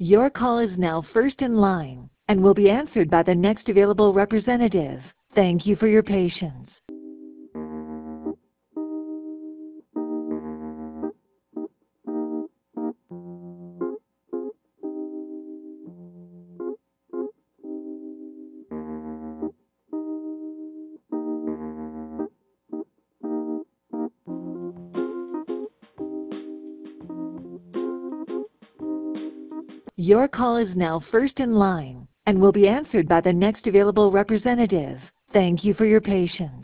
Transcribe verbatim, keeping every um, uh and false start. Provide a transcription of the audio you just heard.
Your call is now first in line and will be answered by the next available representative. Thank you for your patience. Your call is now first in line and will be answered by the next available representative. Thank you for your patience.